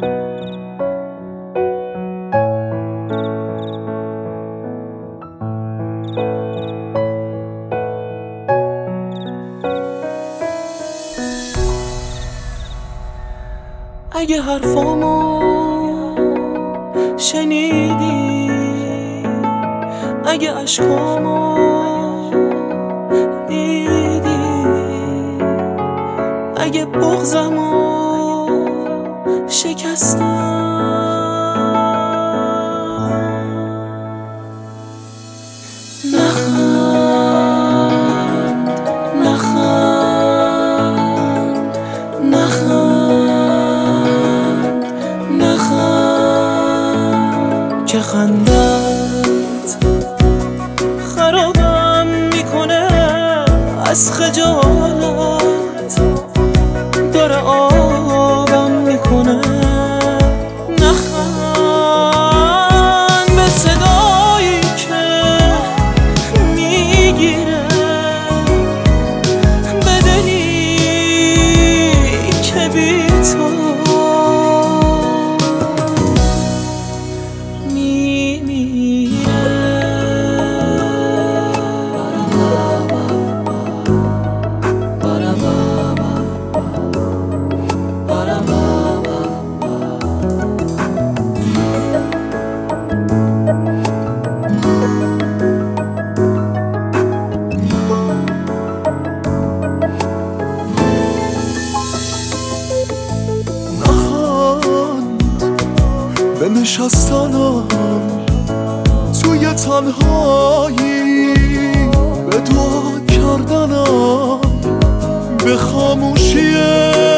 اگه حرفامو شنیدی، اگه عشقامو دیدی، اگه بغضمو شکستم، نخند نخند نخند نخند که خندت خرابم میکنه از خجالت، داره آبم میکنه. نخند به صدایی که میگیره، به دلی که بی تو به نشستنم توی تنهایی، به دعا کردنم به خاموشی